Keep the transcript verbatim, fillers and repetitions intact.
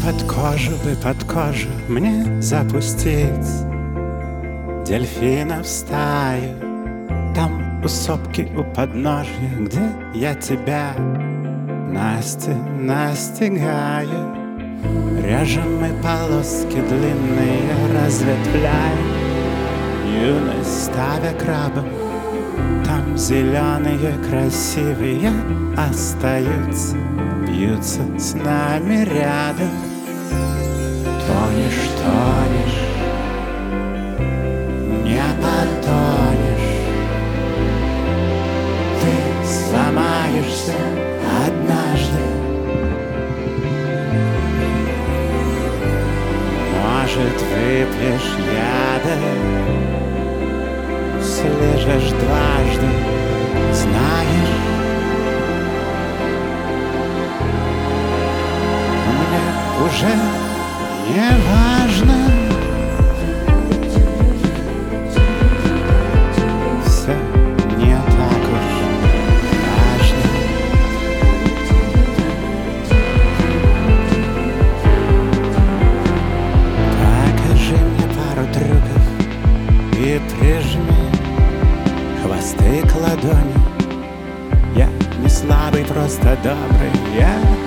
под кожу бы, под кожу мне запустить дельфина в стаю. Там у сопки, у подножья, где я тебя, Настя, настигаю. Режем мы полоски длинные, разветвляем юность, ставя крабом. Там зеленые красивые остаются, бьются с нами рядом. Тонешь, тонешь, не потонешь. Ты сломаешься однажды. Может, выпьешь яда, слежешь дважды, знаешь, мне уже не важно. Все не так уж важно. Покажи мне пару трюков и прижми хвосты к ладони. Я не слабый, просто добрый. Я